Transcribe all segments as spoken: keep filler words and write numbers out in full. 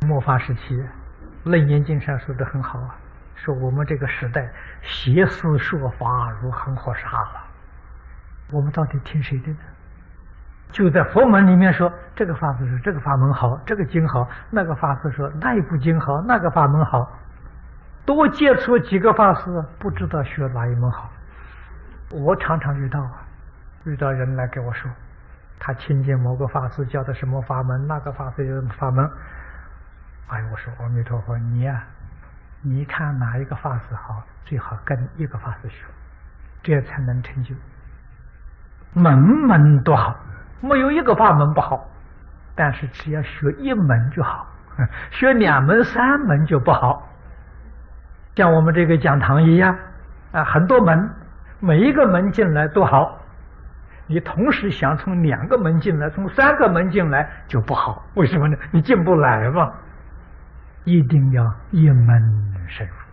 末法时期，《楞严经》上说的很好啊，说我们这个时代邪思说法如恒河沙了，我们到底听谁的呢？就在佛门里面说，这个法师说这个法门好，这个经好；那个法师说那一部经好，那个法门好。多接触几个法师，不知道学哪一门好。我常常遇到啊，遇到人来给我说，他亲近某个法师教的什么法门，那个法师有什么法门。哎，我说阿弥陀佛，你呀、啊，你看哪一个法师好，最好跟一个法师学，这才能成就。门门都好，没有一个法门不好，但是只要学一门就好，学两门三门就不好。像我们这个讲堂一样啊，很多门，每一个门进来都好，你同时想从两个门进来，从三个门进来就不好。为什么呢？你进不来嘛。一定要一门深入。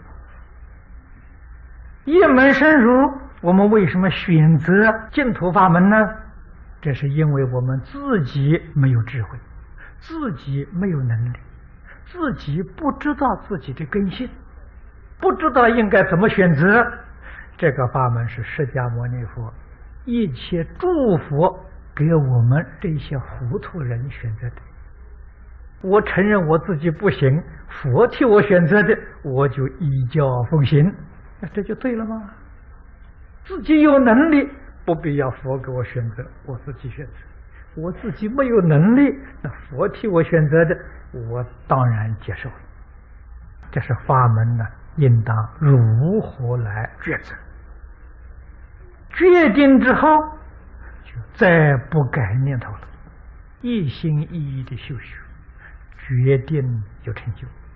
一门深入，我们为什么选择净土法门呢？这是因为我们自己没有智慧，自己没有能力，自己不知道自己的根性，不知道应该怎么选择。这个法门是释迦牟尼佛一切诸佛给我们这些糊涂人选择的。我承认我自己不行，佛替我选择的，我就依教奉行，那这就对了吗？自己有能力，不必要佛给我选择，我自己选择。我自己没有能力，那佛替我选择的，我当然接受了。这是法门呢，应当如何来抉择？决定之后，就再不改念头了，一心一意的修学，决定就成就。